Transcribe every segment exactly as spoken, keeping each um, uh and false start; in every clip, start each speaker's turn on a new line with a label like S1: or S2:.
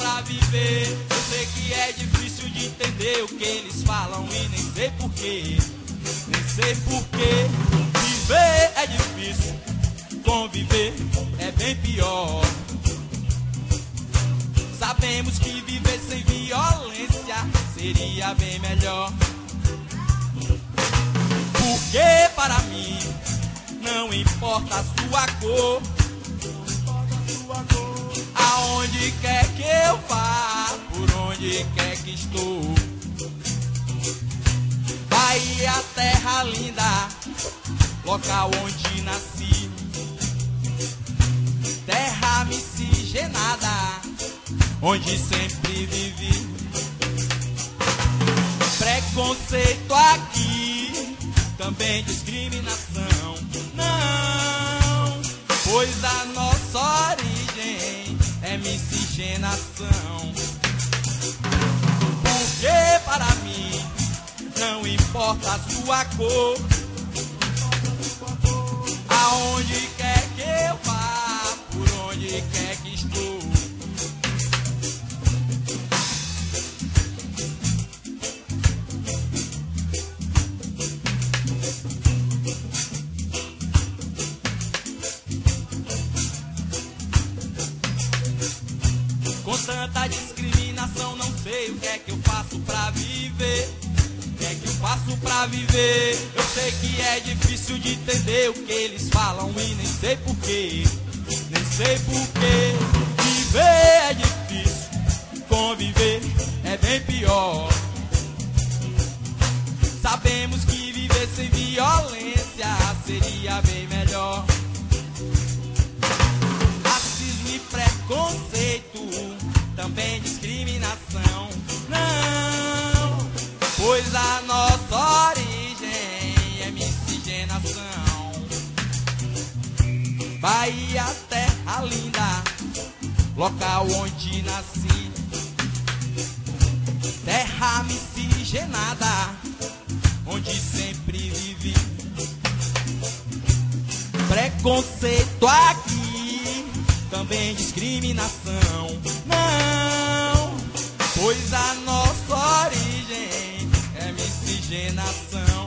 S1: pra viver. Eu sei que é difícil de entender o que eles falam e nem sei porquê. Nem sei porquê. Viver é difícil, conviver é bem pior. Sabemos que viver sem violência seria bem melhor. Porque para mim não importa a sua cor, aonde quer que eu vá, por onde quer que estou. Bahia, terra linda, local onde nasci, terra miscigenada, onde sempre vivi. Preconceito aqui, também discriminação, não, pois a nossa origem é miscigenação. Porque para mim não importa a sua cor, aonde quer que eu vá, por onde quer que estou. Com tanta discriminação, não sei o que é que eu faço pra viver. O que é que eu faço pra viver? Eu sei que é difícil de entender o que eles falam e nem sei porquê. Nem sei porquê. Viver é difícil, conviver é bem pior. Sabemos que viver sem violência seria bem melhor. Racismo e preconceito, também discriminação, não, pois a nossa origem é miscigenação. Bahia, terra linda, local onde nasci, terra miscigenada, onde sempre vivi. Preconceito aqui, também discriminação, não, pois a nossa origem é miscigenação.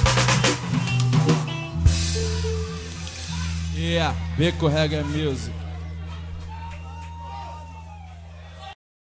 S2: Yeah, Beco Reggae Music.